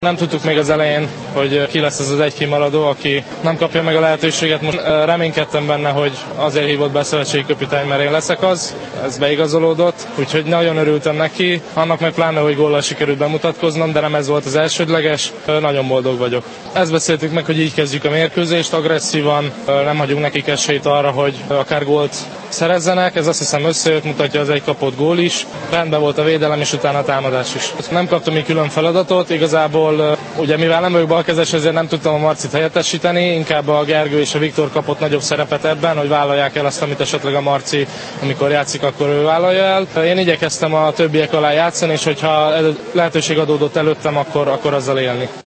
Nem tudtuk még az elején, hogy ki lesz ez az egy kimaradó, aki nem kapja meg a lehetőséget. Most reménykedtem benne, hogy azért hívott be a szövetségi kapitány, mert én leszek az. Ez beigazolódott, úgyhogy nagyon örültem neki. Annak meg pláne, hogy góllal sikerült bemutatkoznom, de nem ez volt az elsődleges. Nagyon boldog vagyok. Ezt beszéltük meg, hogy így kezdjük a mérkőzést, agresszívan, nem hagyunk nekik esélyt arra, hogy akár gólt szerezzenek. Ez azt hiszem összejött, mutatja az egy kapott gól is. Rendben volt a védelem, és utána a támadás is. Nem kaptam még külön feladatot, igazából ugye mivel nem vagyok balkezes, ezért nem tudtam a Marcit helyettesíteni, inkább a Gergő és a Viktor kapott nagyobb szerepet ebben, hogy vállalják el azt, amit esetleg a Marci, amikor játszik, akkor ő vállalja el. Én igyekeztem a többiek alá játszani, és hogyha lehetőség adódott előttem, akkor azzal élni.